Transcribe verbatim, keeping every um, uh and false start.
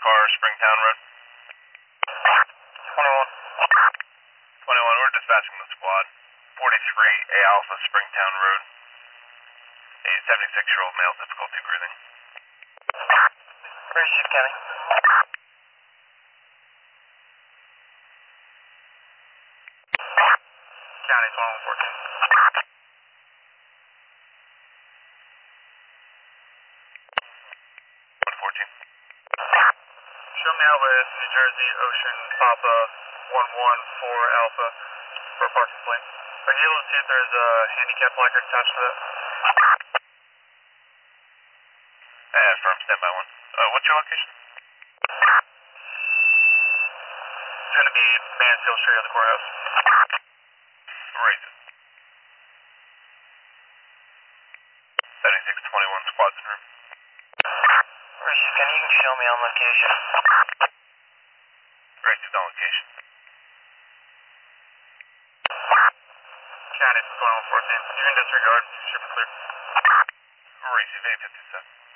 car, Springtown Road. twenty-one. twenty-one, we're dispatching the squad. forty-three, A Alpha, Springtown Road. A seventy-six-year-old male, difficulty breathing. Where's Chief County? County, twenty-one fourteen. one fourteen. Show me out with New Jersey Ocean Papa one one four Alpha for a parking plane. Are you able to see if there's a handicap placard attached to that? Uh, firm, standby one. Uh, what's your location? It's going to be Mansfield Street at the courthouse. Raise it. seventy-six twenty-one, squad's in room. Where's Chief County? You can show me on location. Raise it on location. County, twenty-one fourteen. You can disregard. You should be clear. Raise it, eight fifty-seven.